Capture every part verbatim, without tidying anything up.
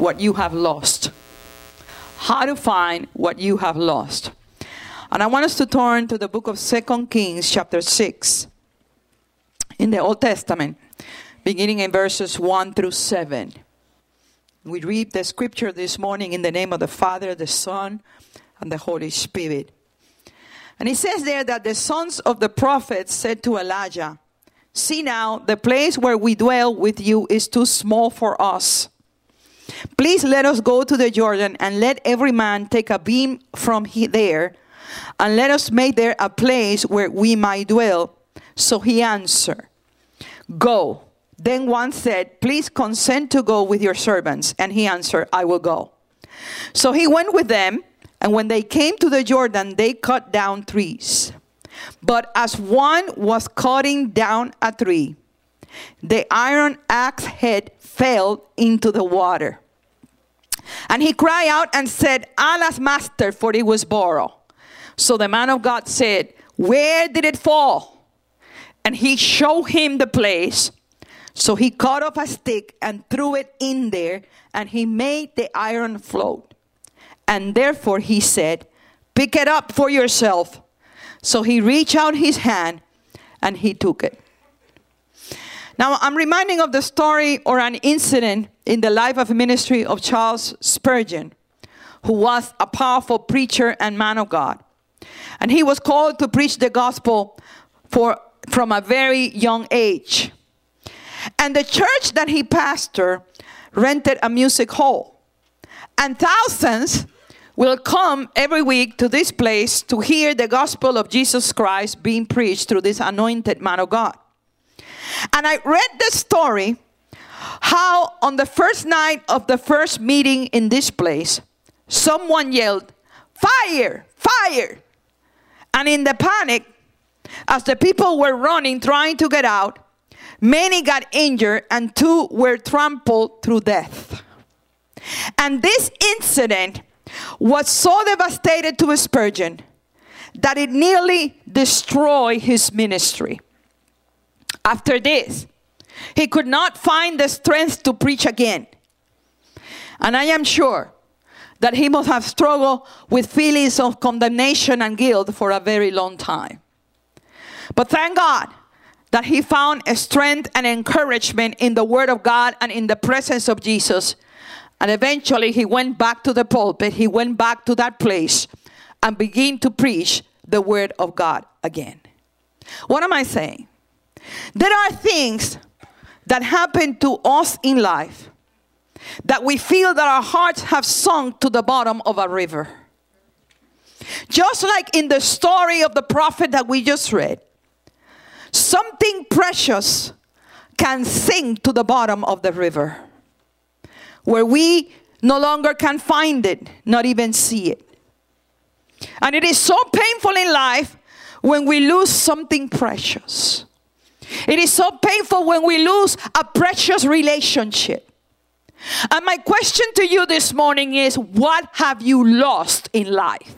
what you have lost. How to find what you have lost. And I want us to turn to the book of Second Kings chapter six in the Old Testament, beginning in verses one through seven. We read the scripture this morning in the name of the Father, the Son, and the Holy Spirit. And it says there that the sons of the prophets said to Elijah, "See now, the place where we dwell with you is too small for us. Please let us go to the Jordan and let every man take a beam from he- there and let us make there a place where we might dwell." So he answered, "Go." Then one said, "Please consent to go with your servants." And he answered, "I will go." So he went with them, and when they came to the Jordan, they cut down trees. But as one was cutting down a tree, the iron axe head fell into the water. And he cried out and said, "Alas, master, for it was borrowed." So the man of God said, "Where did it fall?" And he showed him the place. So he cut off a stick and threw it in there, and he made the iron float. And therefore he said, "Pick it up for yourself." So he reached out his hand and he took it. Now I'm reminding of the story or an incident in the life of ministry of Charles Spurgeon, who was a powerful preacher and man of God. And he was called to preach the gospel for from a very young age. And the church that he pastored rented a music hall. And thousands will come every week to this place to hear the gospel of Jesus Christ being preached through this anointed man of God. And I read the story how on the first night of the first meeting in this place, someone yelled, "Fire! Fire!" And in the panic, as the people were running, trying to get out, many got injured and two were trampled through death. And this incident was so devastating to Spurgeon that it nearly destroyed his ministry. After this, he could not find the strength to preach again. And I am sure that he must have struggled with feelings of condemnation and guilt for a very long time. But thank God that he found a strength and encouragement in the Word of God and in the presence of Jesus. And eventually he went back to the pulpit. He went back to that place and began to preach the Word of God again. What am I saying? There are things that happen to us in life that we feel that our hearts have sunk to the bottom of a river. Just like in the story of the prophet that we just read, something precious can sink to the bottom of the river, where we no longer can find it, not even see it. And it is so painful in life when we lose something precious. It is so painful when we lose a precious relationship. And my question to you this morning is, what have you lost in life?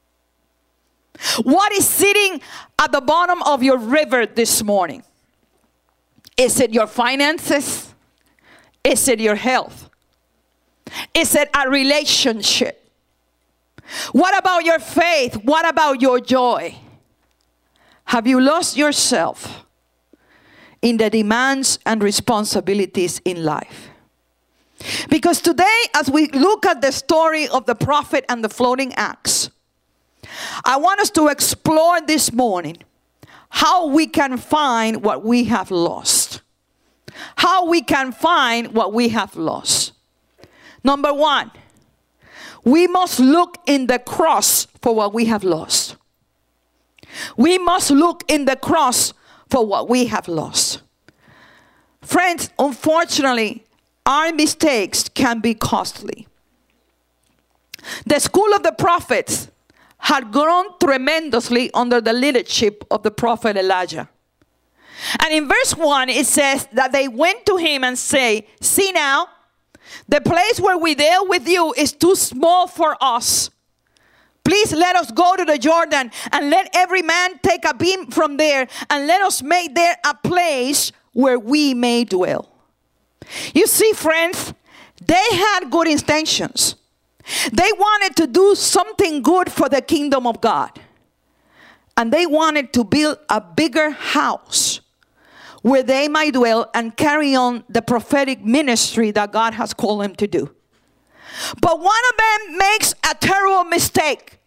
What is sitting at the bottom of your river this morning? Is it your finances? Is it your health? Is it a relationship? What about your faith? What about your joy? Have you lost yourself in the demands and responsibilities in life? Because today, as we look at the story of the prophet and the floating axe, I want us to explore this morning how we can find what we have lost. How we can find what we have lost. Number one, we must look in the cross for what we have lost. We must look in the cross for what we have lost. Friends, unfortunately, our mistakes can be costly. The school of the prophets had grown tremendously under the leadership of the prophet Elijah. And in verse one, it says that they went to him and say, "See now, the place where we deal with you is too small for us. Please let us go to the Jordan and let every man take a beam from there and let us make there a place where we may dwell." You see, friends, They had good intentions. They wanted to do something good for the kingdom of God. And they wanted to build a bigger house where they might dwell and carry on the prophetic ministry that God has called them to do. But one of them makes a terrible mistake.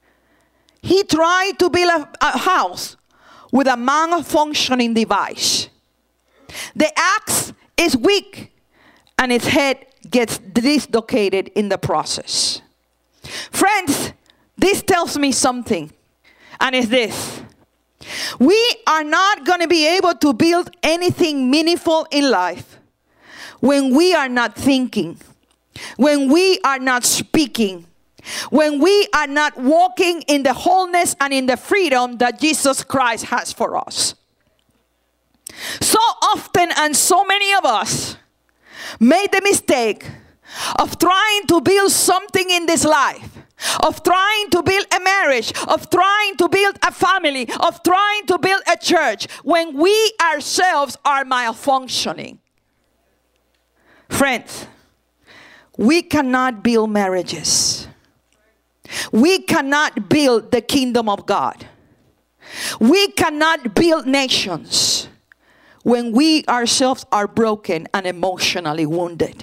He tried to build a, a house with a malfunctioning device. The axe is weak and its head gets dislocated in the process. Friends, this tells me something, and it's this. We are not going to be able to build anything meaningful in life when we are not thinking, when we are not speaking, when we are not walking in the wholeness and in the freedom that Jesus Christ has for us. So often, and so many of us made the mistake of trying to build something in this life, of trying to build a marriage, of trying to build a family, of trying to build a church, when we ourselves are malfunctioning. Friends, we cannot build marriages. We cannot build the kingdom of God. We cannot build nations when we ourselves are broken and emotionally wounded.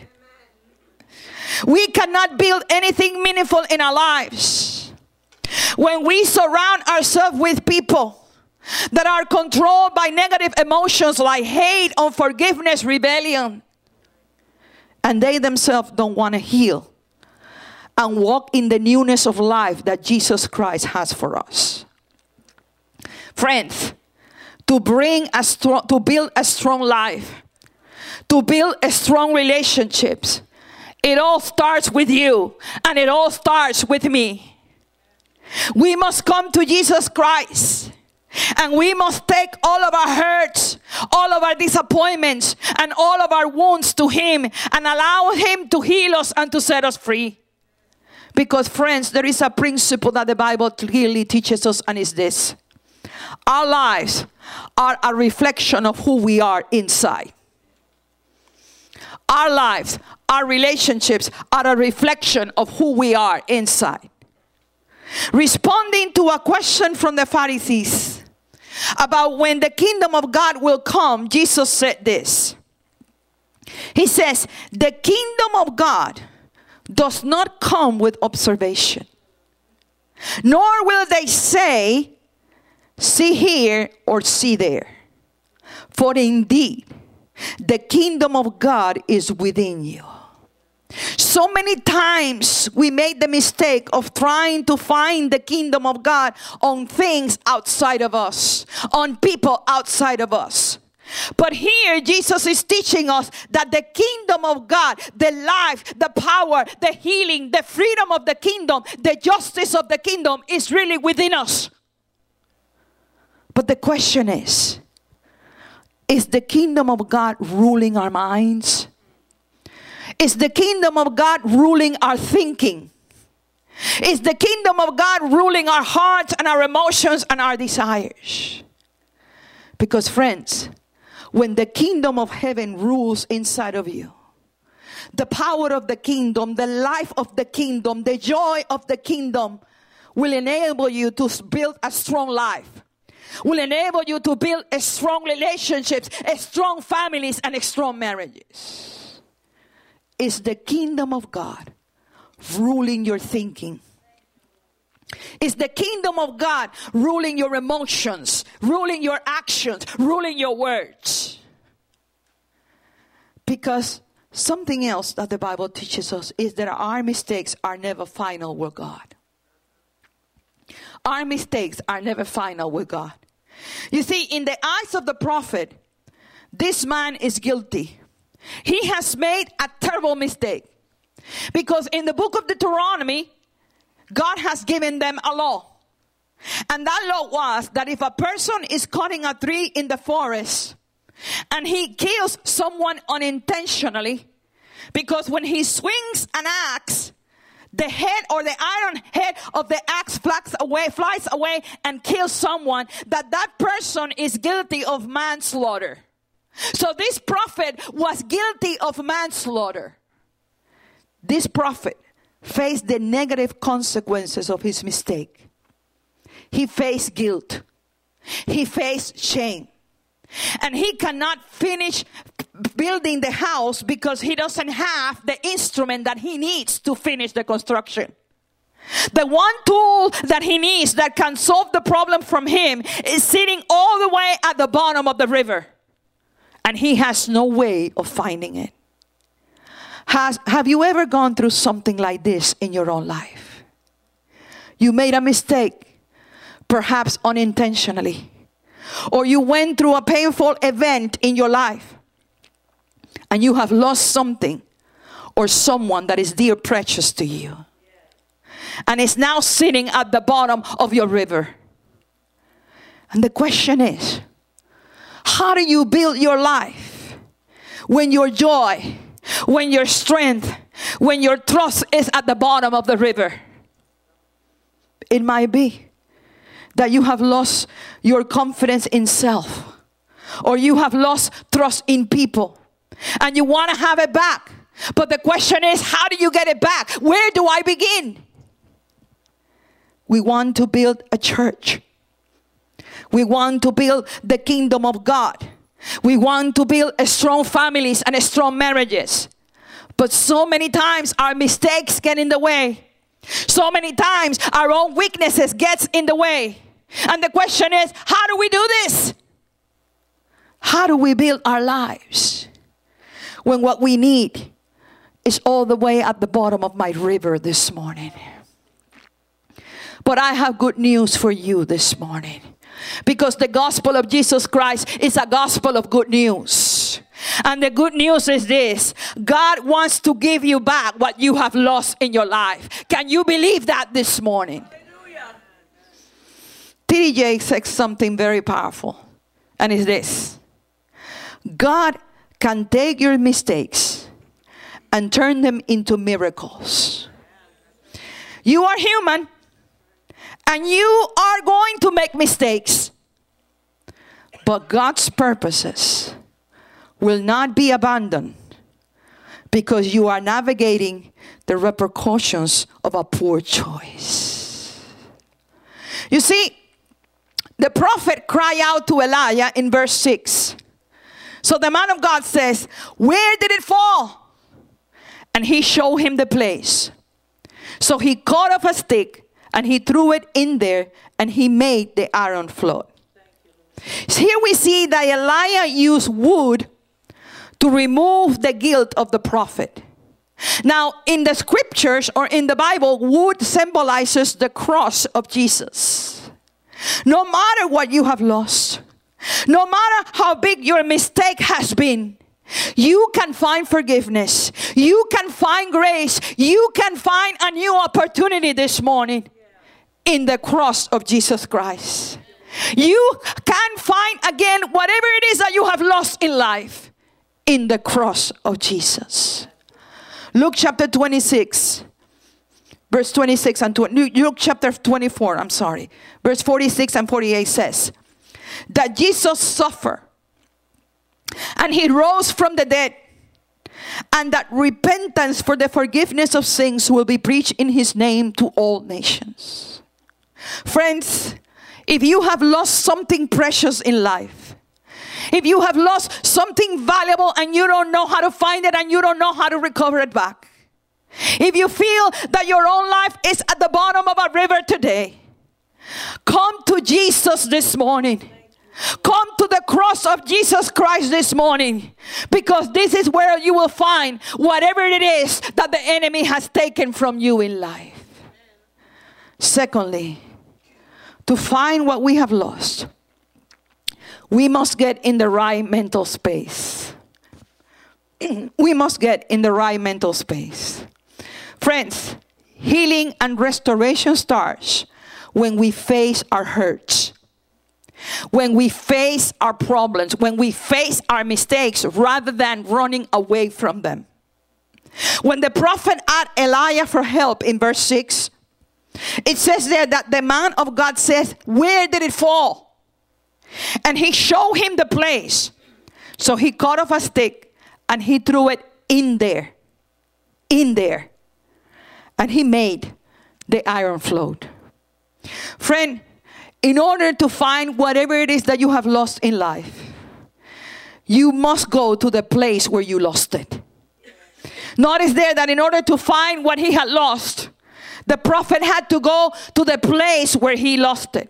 We cannot build anything meaningful in our lives when we surround ourselves with people that are controlled by negative emotions like hate, unforgiveness, rebellion, and they themselves don't want to heal and walk in the newness of life that Jesus Christ has for us. Friends, to bring a strong, to build a strong life, to build a strong relationships, it all starts with you, and it all starts with me. We must come to Jesus Christ, and we must take all of our hurts, all of our disappointments, and all of our wounds to Him, and allow Him to heal us and to set us free. Because, friends, there is a principle that the Bible clearly teaches us, and it's this. Our lives are a reflection of who we are inside. Our lives, our relationships are a reflection of who we are inside. Responding to a question from the Pharisees about when the kingdom of God will come, Jesus said this. He says, the kingdom of God does not come with observation, nor will they say, see here or see there. For indeed, the kingdom of God is within you. So many times we made the mistake of trying to find the kingdom of God on things outside of us, on people outside of us. But here Jesus is teaching us that the kingdom of God, the life, the power, the healing, the freedom of the kingdom, the justice of the kingdom is really within us. But the question is, is the kingdom of God ruling our minds? Is the kingdom of God ruling our thinking? Is the kingdom of God ruling our hearts and our emotions and our desires? Because, friends, when the kingdom of heaven rules inside of you, the power of the kingdom, the life of the kingdom, the joy of the kingdom will enable you to build a strong life. Will enable you to build a strong relationships, a strong families, and a strong marriages. Is the kingdom of God ruling your thinking? Is the kingdom of God ruling your emotions, ruling your actions, ruling your words? Because something else that the Bible teaches us is that our mistakes are never final with God. Our mistakes are never final with God. You see, in the eyes of the prophet, this man is guilty. He has made a terrible mistake. Because in the book of Deuteronomy, God has given them a law. And that law was that if a person is cutting a tree in the forest and he kills someone unintentionally, because when he swings an axe, the head or the iron head of the axe flies away, flies away and kills someone, that that person is guilty of manslaughter. So this prophet was guilty of manslaughter. this prophet faced the negative consequences of his mistake. He faced guilt. He faced shame. And he cannot finish building the house because he doesn't have the instrument that he needs to finish the construction. The one tool that he needs that can solve the problem from him is sitting all the way at the bottom of the river. And he has no way of finding it. Has, have you ever gone through something like this in your own life? You made a mistake, perhaps unintentionally. Or you went through a painful event in your life. And you have lost something or someone that is dear precious to you. And it's now sitting at the bottom of your river. And the question is, how do you build your life when your joy, when your strength, when your trust is at the bottom of the river? It might be that you have lost your confidence in self, or you have lost trust in people, and you want to have it back. But the question is, how do you get it back? Where do I begin? We want to build a church. We want to build the kingdom of God. We want to build a strong families and a strong marriages. But so many times our mistakes get in the way. So many times our own weaknesses gets in the way. And the question is, how do we do this? How do we build our lives when what we need is all the way at the bottom of my river this morning? But I have good news for you this morning, because the gospel of Jesus Christ is a gospel of good news. And the good news is this: God wants to give you back what you have lost in your life. Can you believe that this morning? T D J said something very powerful, and it's this: God can take your mistakes and turn them into miracles. You are human, and you are going to make mistakes. But God's purposes will not be abandoned because you are navigating the repercussions of a poor choice. You see, the prophet cried out to Elijah in verse six. So the man of God says, "Where did it fall?" And he showed him the place. So he caught up a stick and he threw it in there, and he made the iron float. So here we see that Elijah used wood to remove the guilt of the prophet. Now, in the scriptures or in the Bible, wood symbolizes the cross of Jesus. No matter what you have lost, no matter how big your mistake has been, you can find forgiveness. You can find grace. You can find a new opportunity this morning in the cross of Jesus Christ. You can find again whatever it is that you have lost in life in the cross of Jesus. Luke chapter twenty-six, verse twenty-six and twenty, Luke chapter twenty-four, I'm sorry, verse forty-six and forty-eight says that Jesus suffered and he rose from the dead, and that repentance for the forgiveness of sins will be preached in his name to all nations. Friends, if you have lost something precious in life, if you have lost something valuable and you don't know how to find it and you don't know how to recover it back, if you feel that your own life is at the bottom of a river today, come to Jesus this morning. Come to the cross of Jesus Christ this morning, because this is where you will find whatever it is that the enemy has taken from you in life. Secondly, to find what we have lost, we must get in the right mental space. We must get in the right mental space. Friends, healing and restoration starts when we face our hurts, when we face our problems, when we face our mistakes rather than running away from them. When the prophet asked Elijah for help in verse six, it says there that the man of God says, "Where did it fall?" And he showed him the place. So he cut off a stick and he threw it in there. in there. And he made the iron float. Friend, in order to find whatever it is that you have lost in life, you must go to the place where you lost it. Notice there that in order to find what he had lost, the prophet had to go to the place where he lost it.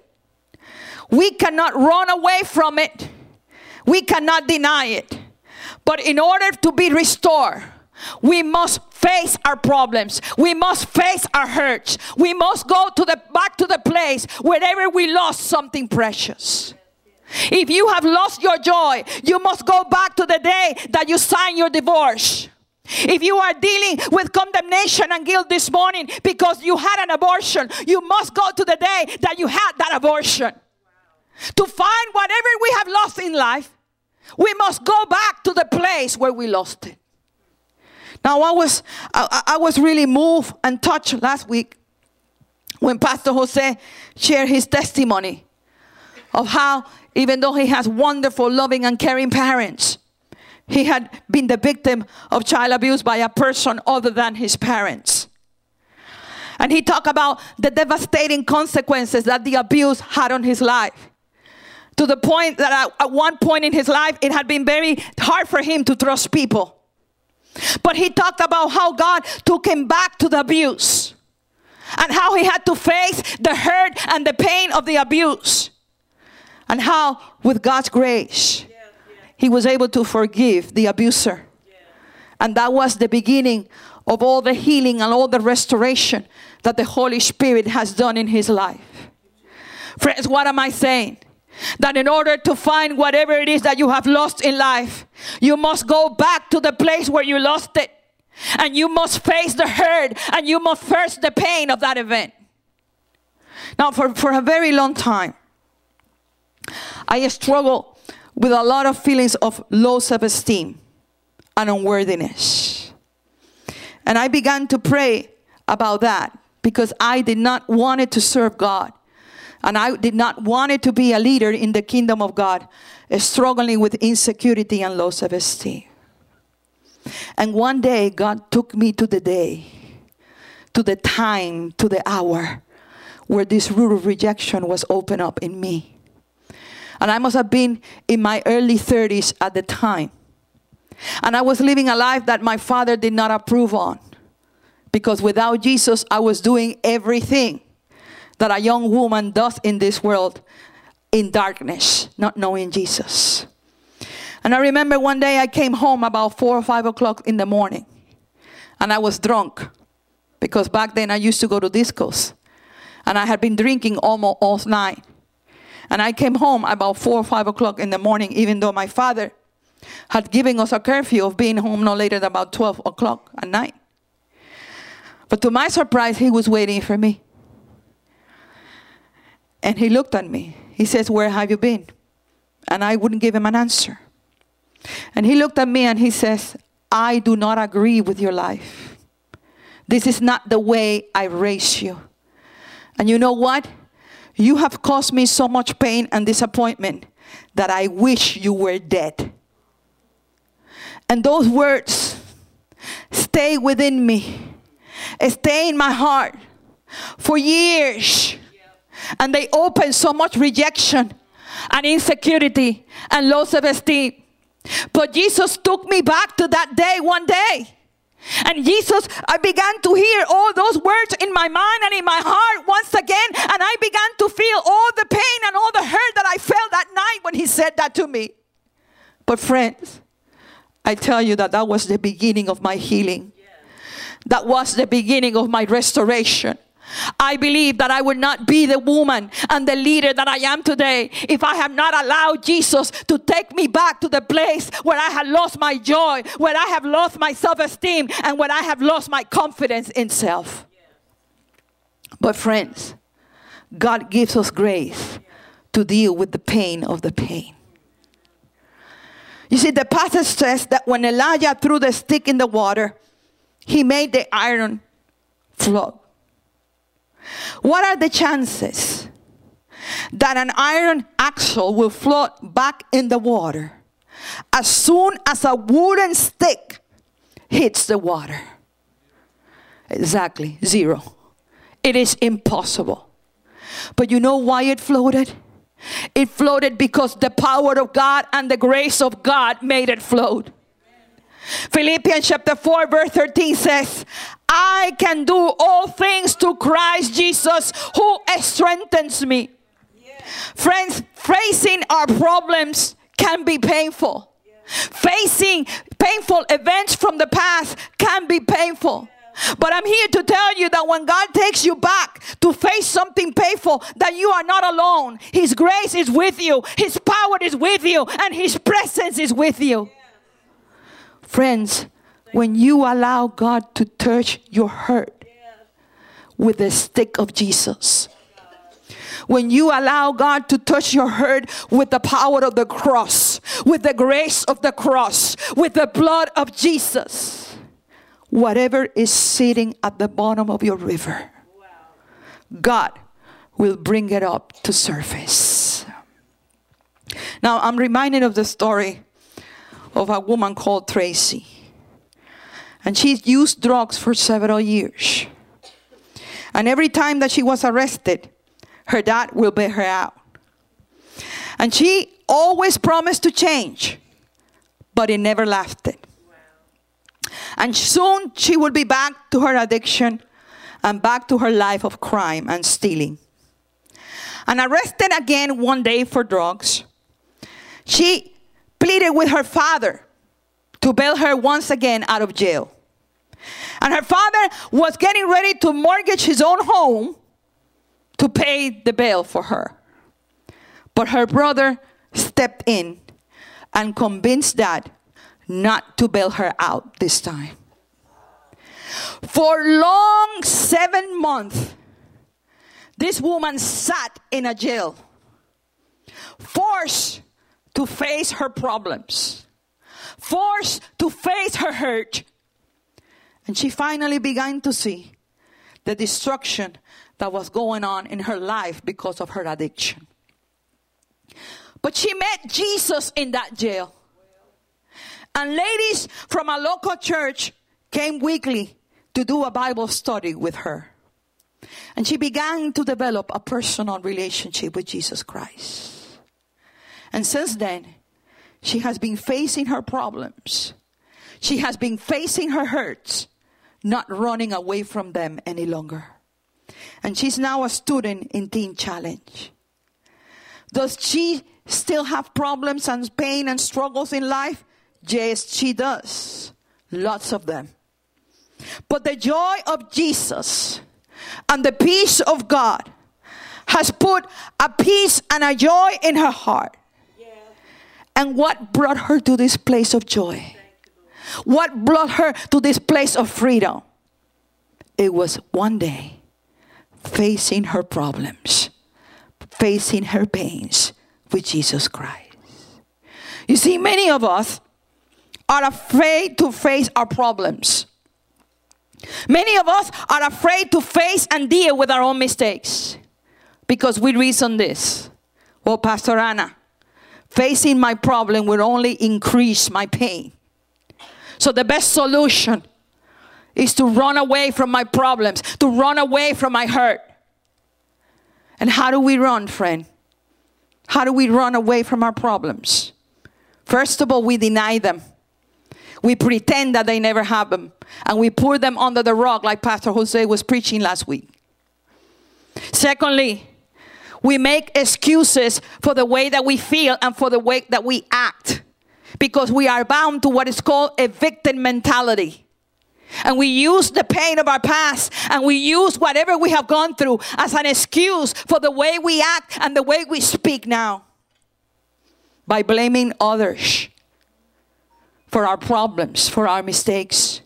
We cannot run away from it. We cannot deny it. But in order to be restored, we must face our problems. We must face our hurts. We must go to the back to the place wherever we lost something precious. If you have lost your joy, you must go back to the day that you signed your divorce. If you are dealing with condemnation and guilt this morning because you had an abortion, you must go to the day that you had that abortion. To find whatever we have lost in life, we must go back to the place where we lost it. Now, I was, I, I was really moved and touched last week when Pastor Jose shared his testimony of how, even though he has wonderful, loving, and caring parents, he had been the victim of child abuse by a person other than his parents. And he talked about the devastating consequences that the abuse had on his life. To the point that at one point in his life, it had been very hard for him to trust people. But he talked about how God took him back to the abuse. And how he had to face the hurt and the pain of the abuse. And how, with God's grace, yeah, yeah. he was able to forgive the abuser. Yeah. And that was the beginning of all the healing and all the restoration that the Holy Spirit has done in his life. Friends, what am I saying? That in order to find whatever it is that you have lost in life, you must go back to the place where you lost it. And you must face the hurt and you must face the pain of that event. Now, for, for a very long time, I struggle with a lot of feelings of low self-esteem and unworthiness. And I began to pray about that because I did not want it to serve God. And I did not want it to be a leader in the kingdom of God, struggling with insecurity and low self-esteem. And one day, God took me to the day, to the time, to the hour, where this root of rejection was opened up in me. And I must have been in my early thirties at the time. And I was living a life that my father did not approve on. Because without Jesus, I was doing everything that a young woman does in this world in darkness, not knowing Jesus. And I remember one day I came home about four or five o'clock in the morning. And I was drunk. Because back then I used to go to discos. And I had been drinking almost all night. And I came home about four or five o'clock in the morning, even though my father had given us a curfew of being home no later than about twelve o'clock at night. But to my surprise, he was waiting for me. And he looked at me. He says, "Where have you been?" And I wouldn't give him an answer. And he looked at me and he says, "I do not agree with your life. This is not the way I raised you. And you know what? You have caused me so much pain and disappointment that I wish you were dead." And those words stay within me, stay in my heart for years. And they open so much rejection and insecurity and low self-esteem. But Jesus took me back to that day one day. And Jesus, I began to hear all those words in my mind and in my heart once again. And I began to feel all the pain and all the hurt that I felt that night when he said that to me. But friends, I tell you that that was the beginning of my healing. That was the beginning of my restoration. I believe that I would not be the woman and the leader that I am today if I have not allowed Jesus to take me back to the place where I had lost my joy, where I have lost my self-esteem, and where I have lost my confidence in self. But friends, God gives us grace to deal with the pain of the pain. You see, the passage says that when Elijah threw the stick in the water, he made the iron float. What are the chances that an iron axle will float back in the water as soon as a wooden stick hits the water? Exactly, zero. It is impossible. But you know why it floated? It floated because the power of God and the grace of God made it float. Philippians chapter four verse thirteen says, I can do all things through Christ Jesus who strengthens me. Yeah. Friends, facing our problems can be painful. Yeah. Facing painful events from the past can be painful. Yeah. But I'm here to tell you that when God takes you back to face something painful, that you are not alone. His grace is with you. His power is with you. And His presence is with you. Yeah. Friends, when you allow God to touch your hurt with the stick of Jesus, when you allow God to touch your hurt with the power of the cross, with the grace of the cross, with the blood of Jesus, whatever is sitting at the bottom of your river, God will bring it up to surface. Now, I'm reminded of the story of a woman called Tracy. And she used drugs for several years. And every time that she was arrested, her dad will bail her out. And she always promised to change, but it never lasted. Wow. And soon she would be back to her addiction and back to her life of crime and stealing. And arrested again one day for drugs, she pleaded with her father to bail her once again out of jail. And her father was getting ready to mortgage his own home to pay the bail for her. But her brother stepped in and convinced Dad not to bail her out this time. For long seven months, this woman sat in a jail, forced to face her problems, forced to face her hurt. And she finally began to see the destruction that was going on in her life because of her addiction. But she met Jesus in that jail. And ladies from a local church came weekly to do a Bible study with her. And she began to develop a personal relationship with Jesus Christ. And since then, she has been facing her problems. She has been facing her hurts, not running away from them any longer. And she's now a student in Teen Challenge. Does she still have problems and pain and struggles in life? Yes, she does. Lots of them. But the joy of Jesus and the peace of God has put a peace and a joy in her heart. Yeah. And what brought her to this place of joy? What brought her to this place of freedom? It was one day facing her problems, facing her pains with Jesus Christ. You see, many of us are afraid to face our problems. Many of us are afraid to face and deal with our own mistakes because we reason this. Well, Pastor Anna, facing my problem will only increase my pain. So the best solution is to run away from my problems, to run away from my hurt. And how do we run, friend? How do we run away from our problems? First of all, we deny them. We pretend that they never happen. And we put them under the rug like Pastor Jose was preaching last week. Secondly, we make excuses for the way that we feel and for the way that we act. Because we are bound to what is called a victim mentality. And we use the pain of our past and we use whatever we have gone through as an excuse for the way we act and the way we speak now. By blaming others for our problems, for our mistakes.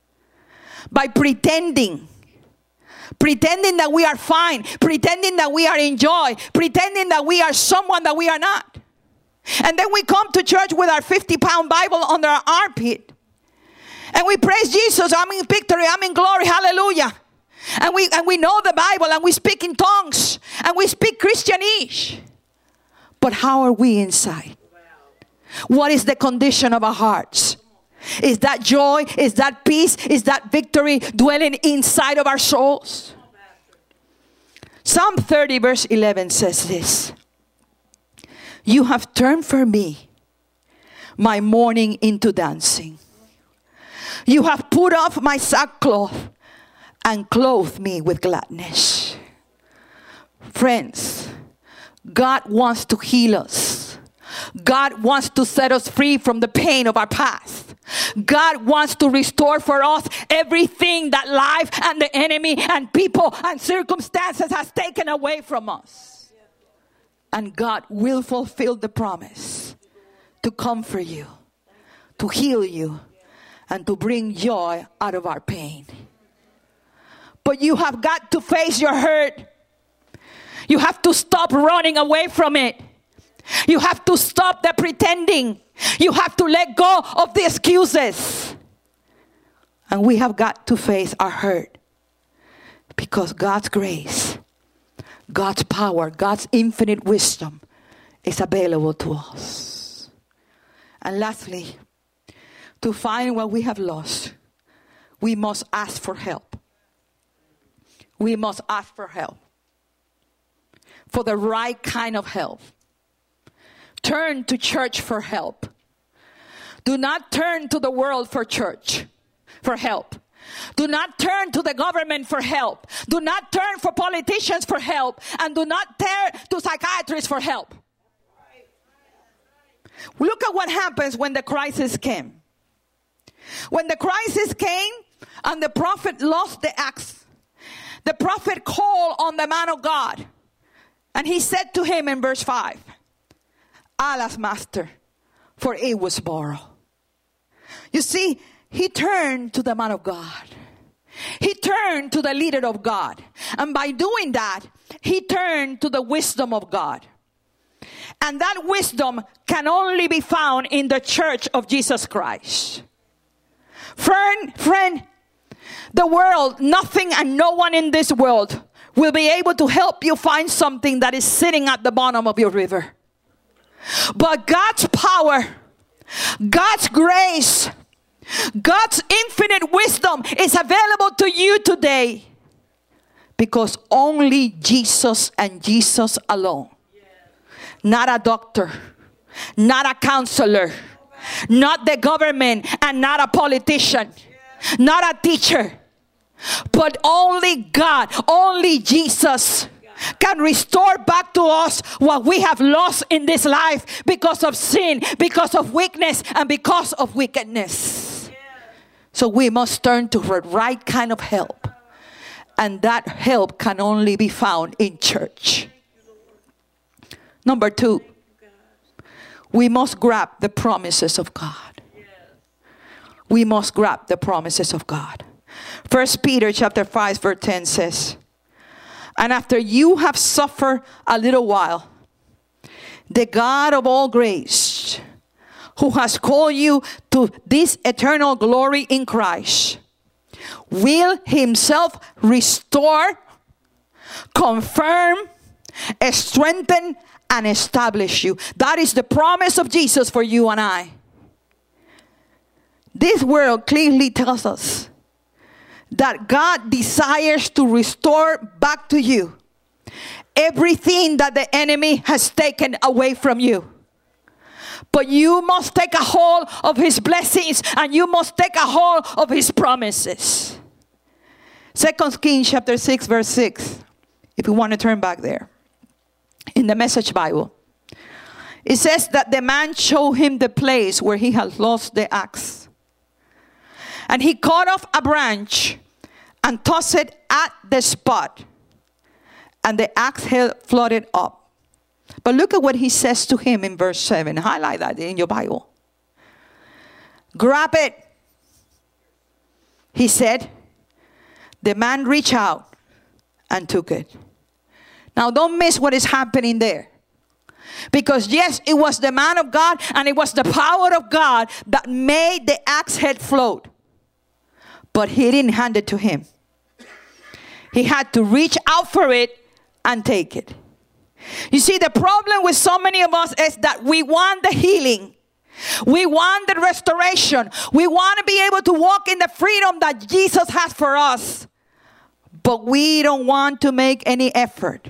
By pretending. Pretending that we are fine. Pretending that we are in joy. Pretending that we are someone that we are not. And then we come to church with our fifty pound Bible under our armpit. And we praise Jesus. I'm in victory. I'm in glory. Hallelujah. And we, and we know the Bible. And we speak in tongues. And we speak Christianish. But how are we inside? What is the condition of our hearts? Is that joy? Is that peace? Is that victory dwelling inside of our souls? Psalm thirty verse eleven says this. You have turned for me my mourning into dancing. You have put off my sackcloth and clothed me with gladness. Friends, God wants to heal us. God wants to set us free from the pain of our past. God wants to restore for us everything that life and the enemy and people and circumstances has taken away from us. And God will fulfill the promise to comfort you, to heal you, and to bring joy out of our pain. But you have got to face your hurt. You have to stop running away from it. You have to stop the pretending. You have to let go of the excuses. And we have got to face our hurt. Because God's grace, God's power, God's infinite wisdom is available to us. And lastly, to find what we have lost, we must ask for help. We must ask for help. For the right kind of help. Turn to church for help. Do not turn to the world for church, for help. Do not turn to the government for help. Do not turn for politicians for help. And do not turn to psychiatrists for help. Look at what happens when the crisis came. When the crisis came and the prophet lost the axe, the prophet called on the man of God. And he said to him in verse five, Alas, master, for it was borrowed. You see, he turned to the man of God. He turned to the leader of God. And by doing that, he turned to the wisdom of God. And that wisdom can only be found in the church of Jesus Christ. Friend, friend, the world, nothing and no one in this world will be able to help you find something that is sitting at the bottom of your river. But God's power, God's grace, God's infinite wisdom is available to you today. Because only Jesus and Jesus alone. Not a doctor, not a counselor, not the government, and not a politician, not a teacher. But only God, only Jesus can restore back to us what we have lost in this life because of sin, because of weakness, and because of wickedness. So we must turn to the right kind of help. And that help can only be found in church. Number two, we must grab the promises of God. We must grab the promises of God. First Peter chapter five verse ten says, and after you have suffered a little while, the God of all grace, who has called you to this eternal glory in Christ, will himself restore, confirm, strengthen, and establish you. That is the promise of Jesus for you and I. This word clearly tells us that God desires to restore back to you everything that the enemy has taken away from you. But you must take a hold of his blessings and you must take a hold of his promises. Second Kings chapter six verse six. If you want to turn back there. In the Message Bible. It says that the man showed him the place where he had lost the axe. And he cut off a branch and tossed it at the spot. And the axe head floated up. But look at what he says to him in verse seven. Highlight that in your Bible. Grab it, he said. The man reached out and took it. Now don't miss what is happening there. Because yes, it was the man of God and it was the power of God that made the axe head float. But he didn't hand it to him. He had to reach out for it and take it. You see, the problem with so many of us is that we want the healing, We want the restoration. We want to be able to walk in the freedom that Jesus has for us. But we don't want to make any effort.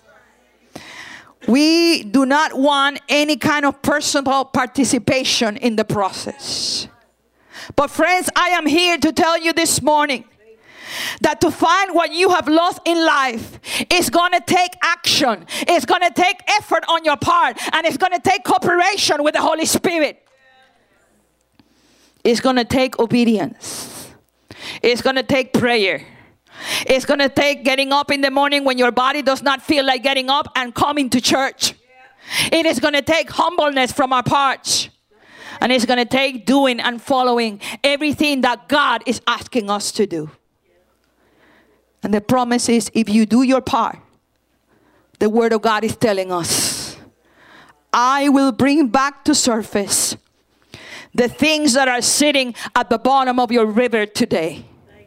We do not want any kind of personal participation in the process. But friends, I am here to tell you this morning that to find what you have lost in life is going to take action. It's going to take effort on your part. And it's going to take cooperation with the Holy Spirit. It's going to take obedience. It's going to take prayer. It's going to take getting up in the morning when your body does not feel like getting up and coming to church. It is going to take humbleness from our parts. And it's going to take doing and following everything that God is asking us to do. And the promise is, if you do your part, the Word of God is telling us, I will bring back to surface the things that are sitting at the bottom of your river today.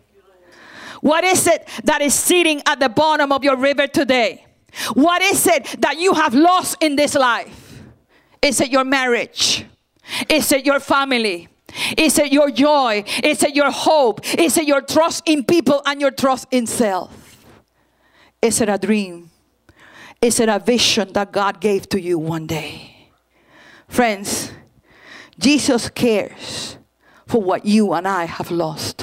What is it that is sitting at the bottom of your river today? What is it that you have lost in this life? Is it your marriage? Is it your family? Is it your joy? Is it your hope? Is it your trust in people and your trust in self? Is it a dream? Is it a vision that God gave to you one day? Friends, Jesus cares for what you and I have lost.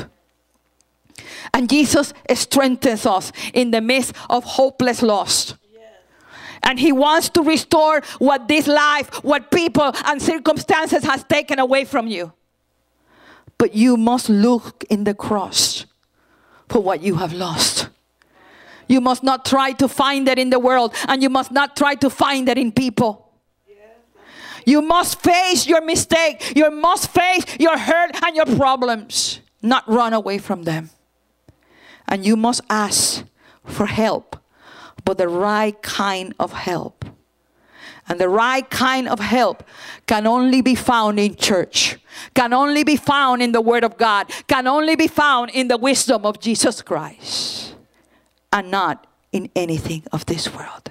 And Jesus strengthens us in the midst of hopeless loss. And He wants to restore what this life, what people and circumstances has taken away from you. But you must look in the cross for what you have lost. You must not try to find it in the world, and you must not try to find it in people. You must face your mistake. You must face your hurt and your problems, not run away from them. And you must ask for help, but the right kind of help. And the right kind of help can only be found in church, can only be found in the Word of God, can only be found in the wisdom of Jesus Christ, and not in anything of this world.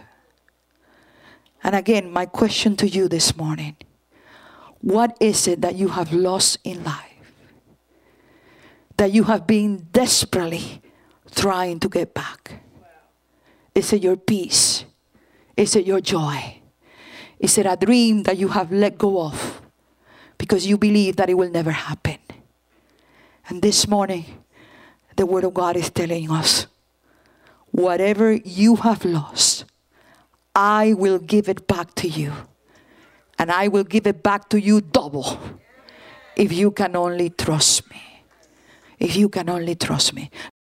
And again, my question to you this morning, what is it that you have lost in life, that you have been desperately trying to get back? Is it your peace? Is it your joy? Is it a dream that you have let go of because you believe that it will never happen? And this morning, the Word of God is telling us, whatever you have lost, I will give it back to you. And I will give it back to you double. If you can only trust me. If you can only trust me.